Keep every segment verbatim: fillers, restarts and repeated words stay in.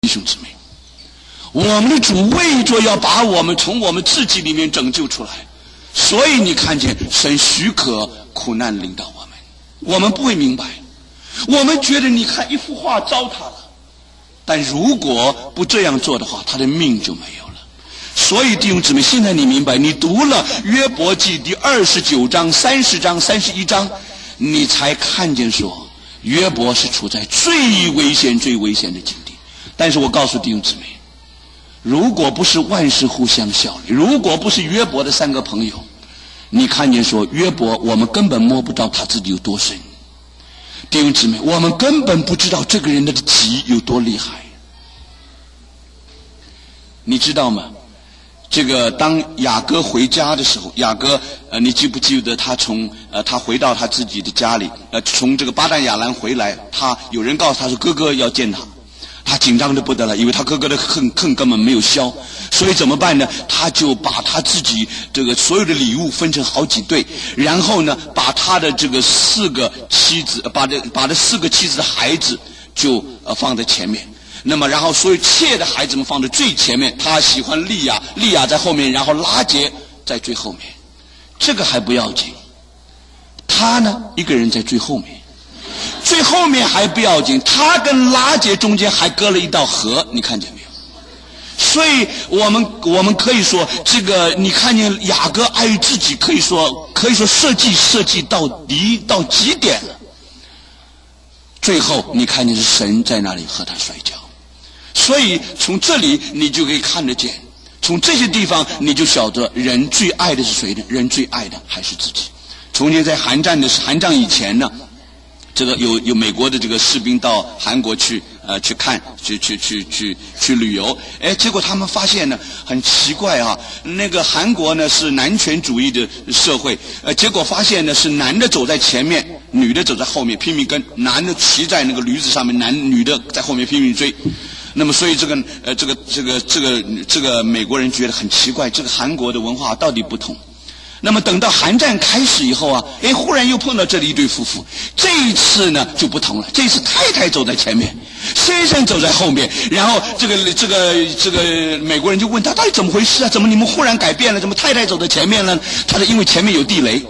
弟兄姊妹，我们的主为着要把我们从我们自己里面拯救出来，所以你看见神许可苦难临到我们，我们不会明白，我们觉得你看一幅画糟蹋了，但如果不这样做的话，他的命就没有了。所以弟兄姊妹，现在你明白，你读了约伯记第二十九章、三十章、三十一章，你才看见说约伯是处在最危险最危险的境地。但是我告诉弟兄姊妹，如果不是万事互相效力，如果不是约伯的三个朋友，你看见说约伯我们根本摸不到他自己有多深。弟兄姊妹，我们根本不知道这个人的急有多厉害。你知道吗？这个当雅各回家的时候，雅各呃，你记不记得他从呃他回到他自己的家里，呃从这个巴旦亚兰回来，他有人告诉他说哥哥要见他，他紧张的不得了，因为他哥哥的恨恨根本没有消，所以怎么办呢？他就把他自己这个所有的礼物分成好几对，然后呢，把他的这个四个妻子，把这把这四个妻子的孩子就呃放在前面。那么然后所有妾的孩子们放在最前面，他喜欢利亚，利亚在后面，然后拉结在最后面。这个还不要紧，他呢一个人在最后面，最后面还不要紧，他跟拉结中间还隔了一道河，你看见没有？所以我们我们可以说，这个你看见雅各爱自己，可以说可以说设计设计到底到极点了。最后你看见是神在那里和他摔跤。所以从这里你就可以看得见，从这些地方你就晓得人最爱的是谁呢？人最爱的还是自己。从前在韩战的韩战以前呢，这个有有美国的这个士兵到韩国去呃去看去去去去去旅游，哎，结果他们发现呢很奇怪啊，那个韩国呢是男权主义的社会，呃，结果发现呢是男的走在前面，女的走在后面拼命跟，男的骑在那个驴子上面，男女的在后面拼命追。那么所以这个呃这个这个这个这个美国人觉得很奇怪，这个韩国的文化到底不同。那么等到韩战开始以后啊，哎，忽然又碰到这里一对夫妇，这一次呢就不同了，这一次太太走在前面，先生走在后面，然后这个这个这个美国人就问他到底怎么回事啊？怎么你们忽然改变了？怎么太太走在前面了？他说因为前面有地雷。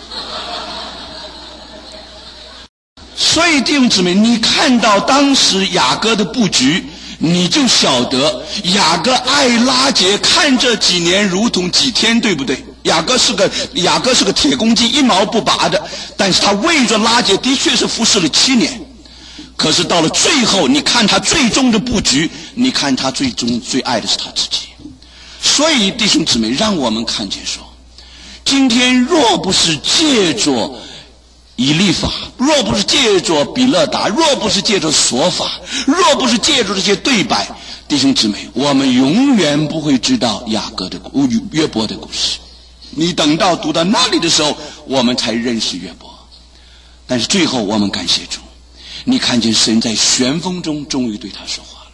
所以弟兄姊妹，你看到当时雅各的布局，你就晓得雅各爱拉结，看这几年如同几天，对不对？雅各是个雅各是个铁公鸡，一毛不拔的，但是他为着拉结的确是服侍了七年。可是到了最后，你看他最终的布局，你看他最终最爱的是他自己。所以弟兄姊妹，让我们看见说，今天若不是借着以利法，若不是借着比勒达，若不是借着索法，若不是借着这些对白，弟兄姊妹，我们永远不会知道雅各的约伯的故事。你等到读到那里的时候，我们才认识约伯。但是最后我们感谢主，你看见神在旋风中终于对他说话了。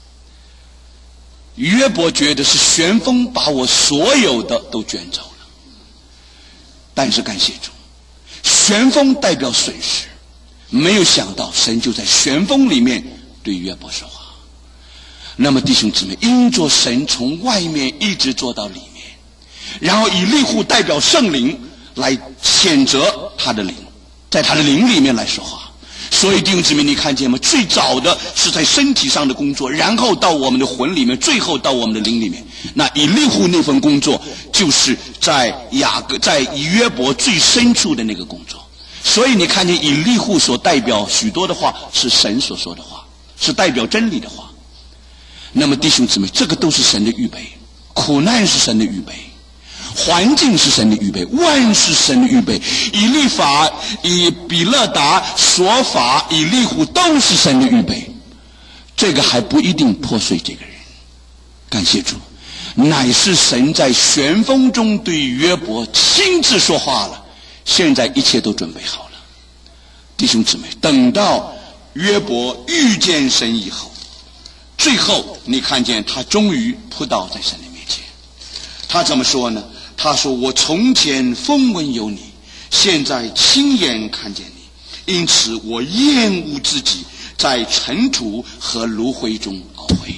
约伯觉得是旋风把我所有的都卷走了，但是感谢主，旋风代表损失，没有想到神就在旋风里面对约伯说话。那么弟兄姊妹，因着神从外面一直做到里面，然后以利户代表圣灵来谴责他的灵，在他的灵里面来说话。所以弟兄姊妹，你看见吗？最早的是在身体上的工作，然后到我们的魂里面，最后到我们的灵里面。那以利户那份工作，就是在雅各在约伯最深处的那个工作。所以你看见以利户所代表许多的话是神所说的话，是代表真理的话。那么弟兄姊妹，这个都是神的预备，苦难是神的预备，环境是神的预备，万事神的预备，以利法、以比勒达、索法、以利户都是神的预备。这个还不一定破碎这个人，感谢主，乃是神在旋风中对约伯亲自说话了，现在一切都准备好了。弟兄姊妹，等到约伯遇见神以后，最后你看见他终于扑倒在神的面前。他怎么说呢？他说，我从前风闻有你，现在亲眼看见你，因此我厌恶自己，在尘土和炉灰中懊悔。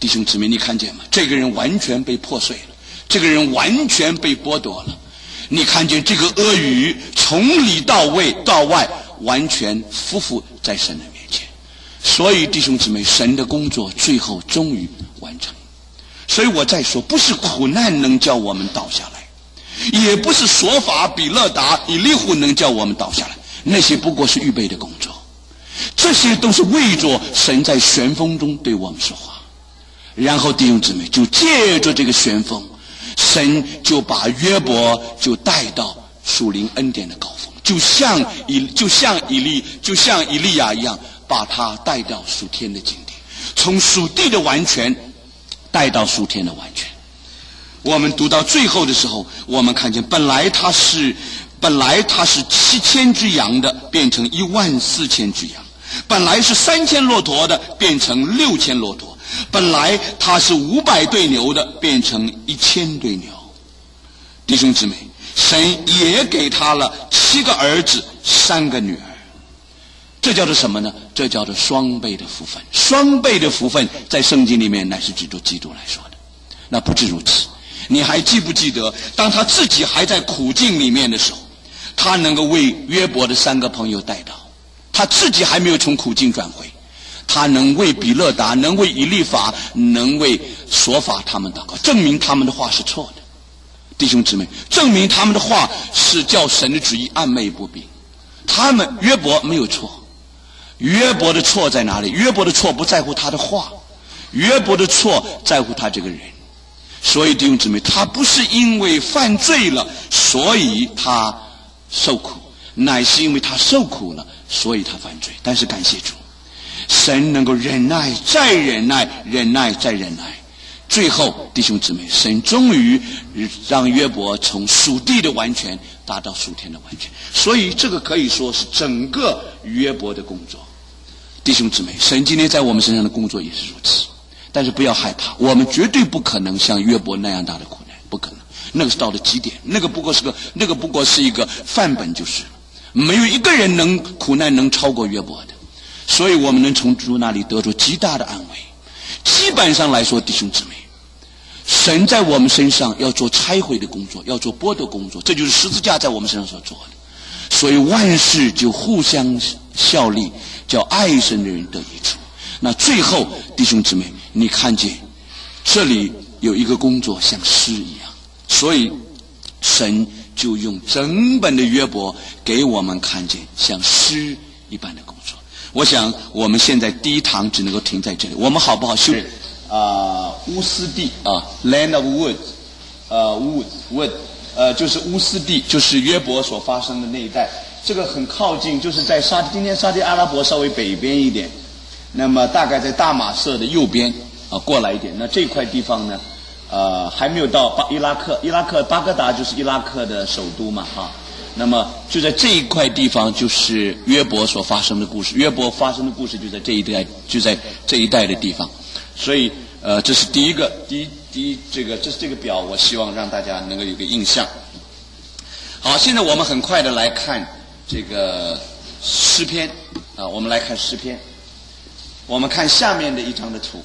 弟兄姊妹，你看见吗？这个人完全被破碎了，这个人完全被剥夺了。你看见这个阿谀从里到外到外完全匍匐在神的面前。所以弟兄姊妹，神的工作最后终于完成。所以我再说，不是苦难能叫我们倒下来，也不是索法、比勒达、以利户能叫我们倒下来，那些不过是预备的工作，这些都是为着神在旋风中对我们说话。然后弟兄姊妹，就借着这个旋风，神就把约伯就带到属灵恩典的高峰，就像以就像以利就像以利亚一样，把他带到属天的境地，从属地的完全带到属天的完全。我们读到最后的时候，我们看见本来他是本来他是七千只羊的，变成一万四千只羊；本来是三千骆驼的，变成六千骆驼；本来他是五百对牛的，变成一千对牛。弟兄姊妹，神也给他了七个儿子，三个女儿。这叫做什么呢？这叫做双倍的福分。双倍的福分在圣经里面乃是指着基督来说的。那不止如此，你还记不记得当他自己还在苦境里面的时候，他能够为约伯的三个朋友带到，他自己还没有从苦境转回，他能为比勒达，能为以利法，能为索法他们祷告，证明他们的话是错的。弟兄姊妹，证明他们的话是叫神的旨意暧昧不明。他们约伯没有错，约伯的错在哪里？约伯的错不在乎他的话，约伯的错在乎他这个人。所以弟兄姊妹，他不是因为犯罪了所以他受苦，乃是因为他受苦了所以他犯罪。但是感谢主，神能够忍耐再忍耐，忍耐再忍耐，最后弟兄姊妹，神终于让约伯从属地的完全达到属天的完全。所以这个可以说是整个约伯的工作。弟兄姊妹，神今天在我们身上的工作也是如此。但是不要害怕，我们绝对不可能像约伯那样大的苦难，不可能，那个是到了极点，那个不过是个那个不过是一个范本就是了，没有一个人能苦难能超过约伯的。所以我们能从主那里得出极大的安慰。基本上来说，弟兄姊妹，神在我们身上要做拆毁的工作，要做剥夺工作，这就是十字架在我们身上所做的。所以万事就互相效力，叫爱神的人得益处。那最后弟兄姊妹，你看见这里有一个工作像诗一样，所以神就用整本的约伯给我们看见像诗一般的工作。我想我们现在第一堂只能够停在这里，我们好不好修啊、呃、乌斯地啊 Land of Wood 呃 Wood Wood 呃就是乌斯地，就是约伯所发生的那一带，这个很靠近，就是在沙今天沙特阿拉伯稍微北边一点，那么大概在大马色的右边啊过来一点。那这块地方呢呃还没有到巴伊拉克，伊拉克巴格达就是伊拉克的首都嘛哈、啊。那么就在这一块地方，就是约伯所发生的故事，约伯发生的故事就在这一带，就在这一带的地方。所以呃这是第一个第一第一这个这是这个表，我希望让大家能够有个印象。好，现在我们很快的来看这个诗篇啊，我们来看诗篇。我们看下面的一张的图。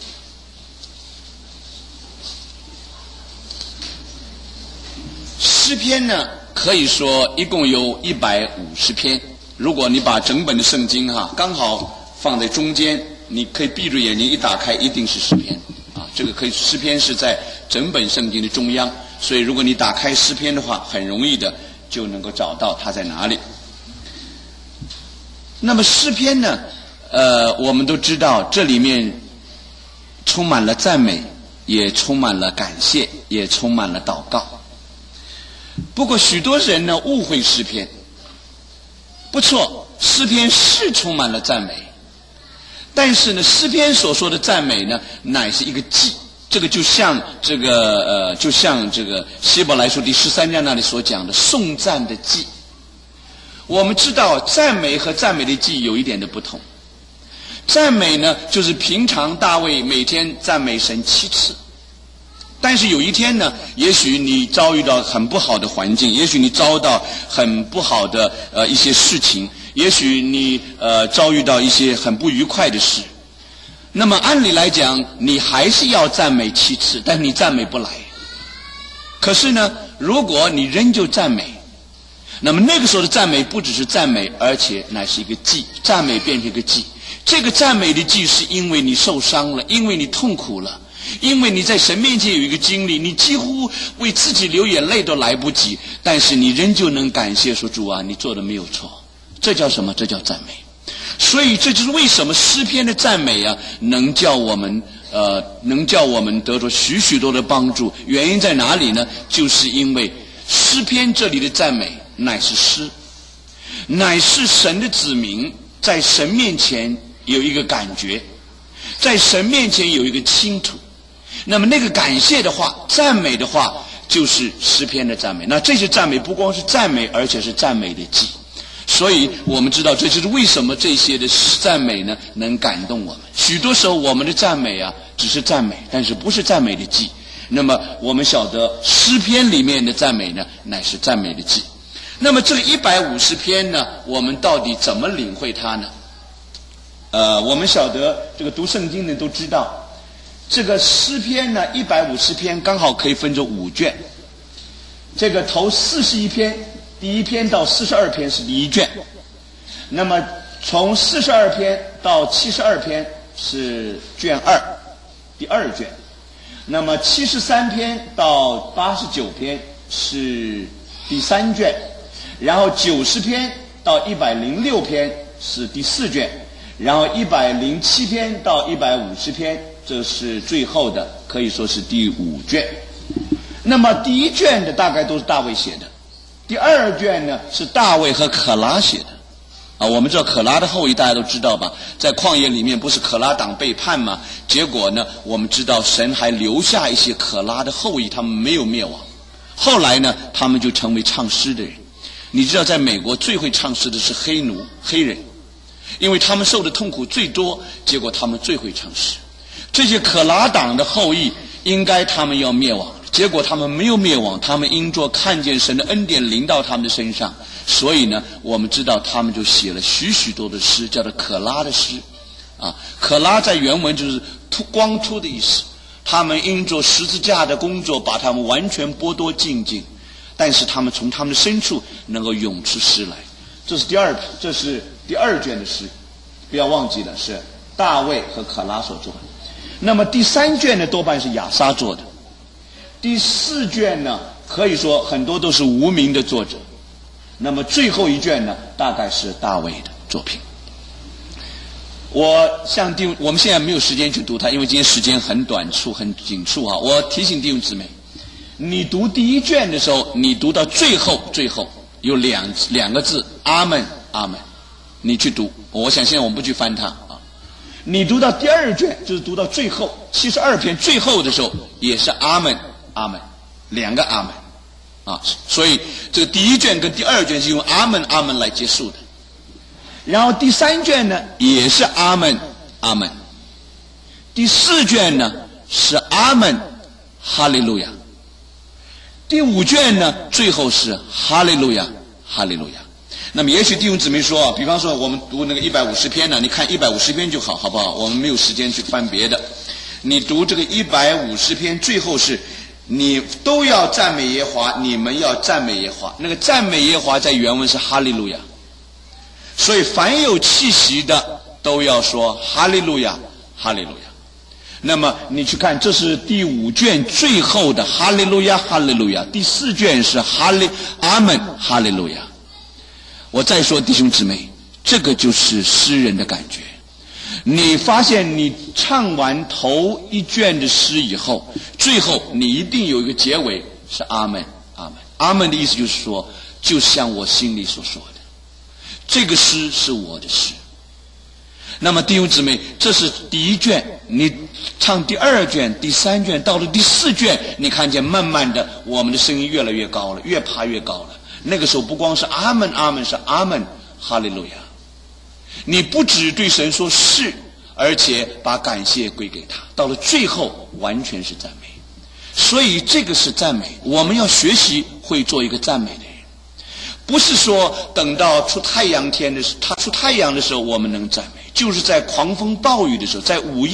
诗篇呢可以说一共有一百五十篇，如果你把整本的圣经哈、啊、刚好放在中间，你可以闭着眼睛一打开一定是诗篇啊，这个可以诗篇是在整本圣经的中央，所以如果你打开诗篇的话，很容易的就能够找到它在哪里。那么诗篇呢呃我们都知道这里面充满了赞美，也充满了感谢，也充满了祷告。不过许多人呢误会诗篇，不错，诗篇是充满了赞美，但是呢诗篇所说的赞美呢乃是一个祭，这个就像这个呃就像这个希伯来书第十三章那里所讲的颂赞的祭。我们知道赞美和赞美的祭有一点的不同，赞美呢就是平常大卫每天赞美神七次，但是有一天呢，也许你遭遇到很不好的环境，也许你遭到很不好的呃一些事情，也许你呃遭遇到一些很不愉快的事， 那么按理来讲，你还是要赞美七次，但你赞美不来。可是呢，如果你仍旧赞美，那么那个时候的赞美不只是赞美，而且乃是一个祭，赞美变成一个祭。这个赞美的祭是因为你受伤了，因为你痛苦了，因为你在神面前有一个经历，你几乎为自己流眼泪都来不及，但是你仍旧能感谢说，主啊，你做的没有错。这叫什么？这叫赞美。所以这就是为什么诗篇的赞美啊，能叫我们呃，能叫我们得着许许多的帮助。原因在哪里呢？就是因为诗篇这里的赞美乃是诗，乃是神的子民在神面前有一个感觉，在神面前有一个倾吐。那么那个感谢的话，赞美的话，就是诗篇的赞美。那这些赞美不光是赞美，而且是赞美的祭。所以我们知道，这就是为什么这些的赞美呢能感动我们。许多时候我们的赞美啊只是赞美，但是不是赞美的祭。那么我们晓得诗篇里面的赞美呢乃是赞美的祭。那么这个一百五十篇呢，我们到底怎么领会它呢？呃，我们晓得这个读圣经的都知道，这个诗篇呢一百五十篇刚好可以分作五卷。这个头四十一篇，第一篇到四十二篇是第一卷，那么从四十二篇到七十二篇是卷二，第二卷，那么七十三篇到八十九篇是第三卷，然后九十篇到一百零六篇是第四卷，然后一百零七篇到一百五十篇，这是最后的，可以说是第五卷。那么第一卷的大概都是大卫写的，第二卷呢是大卫和可拉写的啊。我们知道可拉的后裔大家都知道吧，在旷野里面不是可拉党背叛吗？结果呢我们知道神还留下一些可拉的后裔，他们没有灭亡。后来呢他们就成为唱诗的人。你知道在美国最会唱诗的是黑奴黑人，因为他们受的痛苦最多，结果他们最会唱诗。这些可拉党的后裔应该他们要灭亡，结果他们没有灭亡，他们因着看见神的恩典临到他们的身上，所以呢我们知道他们就写了许许多的诗，叫做可拉的诗啊。可拉在原文就是突光秃的意思，他们因着十字架的工作把他们完全剥夺净尽，但是他们从他们的深处能够涌出诗来。这是第二这是第二卷的诗，不要忘记了是大卫和可拉所做的。那么第三卷呢多半是亚撒做的，第四卷呢可以说很多都是无名的作者，那么最后一卷呢大概是大卫的作品。我向弟兄，我们现在没有时间去读它，因为今天时间很短促很紧促啊。我提醒弟兄姊妹，你读第一卷的时候，你读到最后最后有两两个字阿们阿们，你去读。我想现在我们不去翻它啊。你读到第二卷，就是读到最后七十二篇最后的时候，也是阿们阿们，两个阿们啊。所以这个第一卷跟第二卷是用阿们阿们来结束的。然后第三卷呢也是阿们阿们，第四卷呢是阿们哈利路亚，第五卷呢最后是哈利路亚哈利路亚。那么也许弟兄姊妹说啊，比方说我们读那个一百五十篇呢，你看一百五十篇就好，好不好？我们没有时间去翻别的。你读这个一百五十篇，最后是你都要赞美耶和华，你们要赞美耶和华。那个赞美耶和华在原文是哈利路亚，所以凡有气息的都要说哈利路亚哈利路亚。那么你去看，这是第五卷最后的哈利路亚哈利路亚，第四卷是哈利阿们哈利路亚。我再说弟兄姊妹，这个就是诗人的感觉。你发现你唱完头一卷的诗以后，最后你一定有一个结尾是阿们阿们。阿们的意思就是说，就像我心里所说的，这个诗是我的诗。那么弟兄姊妹，这是第一卷，你唱第二卷第三卷，到了第四卷，你看见慢慢的我们的声音越来越高了，越爬越高了。那个时候不光是阿们阿们，是阿们哈利路亚。你不只对神说是，而且把感谢归给他，到了最后完全是赞美。所以这个是赞美，我们要学习会做一个赞美的人，不是说等到出太阳天的时候，他出太阳的时候我们能赞美，就是在狂风暴雨的时候，在午夜